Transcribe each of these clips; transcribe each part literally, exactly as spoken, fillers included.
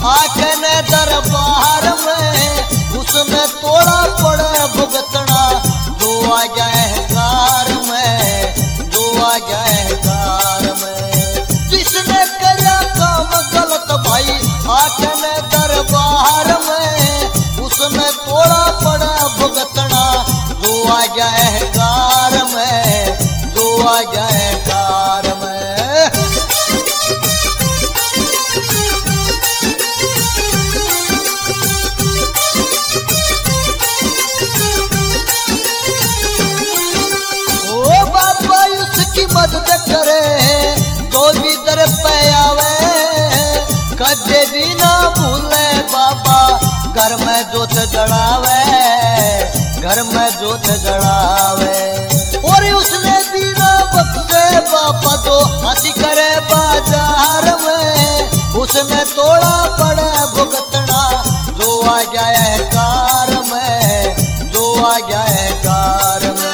आके ने दरबार में उसमें तोड़ा पड़े भुगतना जो आ गया है कार में जो आ गया है कार में जिसने किया काम गलत भाई आके ने दरबार में उसमें तोड़ा पड़ा भुगतना जो आ गया है कार में जो आ गया है कार में। मदद करे तो भी दर पे आवे कदे भी ना भूले बाबा घर में जोत जड़ावे घर में जोत जड़ावे और उसने भी ना बख्शे बाबा तो हंसी करे बाजार में उसने तोड़ा पड़े भुगतना जो आ गया है कार में जो आ गया है कार में।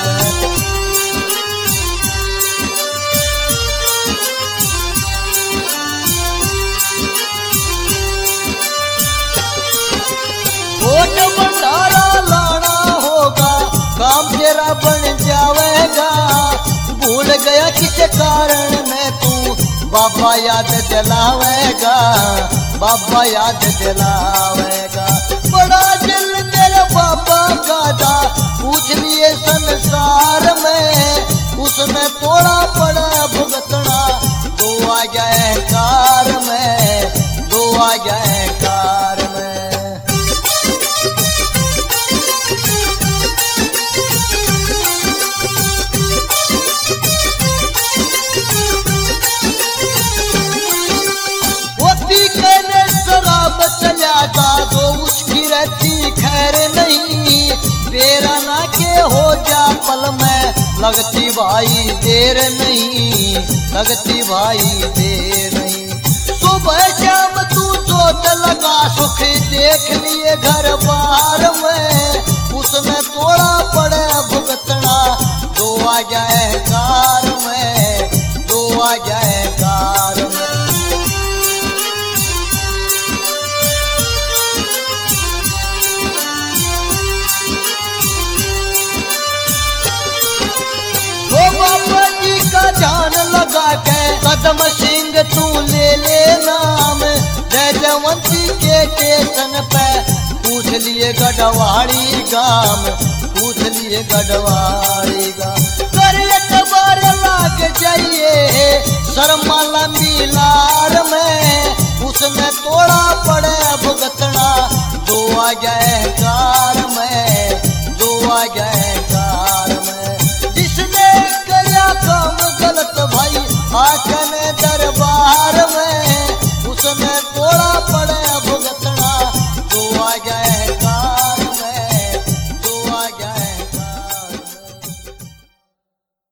भंडारा लाना होगा काम तेरा बन जाएगा भूल गया किस कारण में तू बाबा याद दिलावेगा बाबा याद दिलावेगा बड़ा दिल तेरे बाबा का था पूछ लिए संसार में उसमें तोड़ा पड़ा भुगतना दो आ गया है कार में दो आ गया है कार में। तो उसकी रहती खैर नहीं तेरा ना के हो जा पल में लगती भाई देर नहीं लगती भाई देर नहीं सुबह शाम तू जोत लगा सुख देख लिए घर बार में उसमें तोड़ा पड़े भुगतना दो आ गया है कार में दो आ गया है कार में। बाबा जी का जान लगा के कदम सिंह तू ले ले नाम जय जयवंती के स्टेशन पे पूछ लिए गढ़वाड़ी गाम पूछ लिए गढ़वाड़ी गाम कर एक बार लाग जाइए शर्माला मिलार में उसमें तोड़ा पड़े भुगतना दो आ गया है कार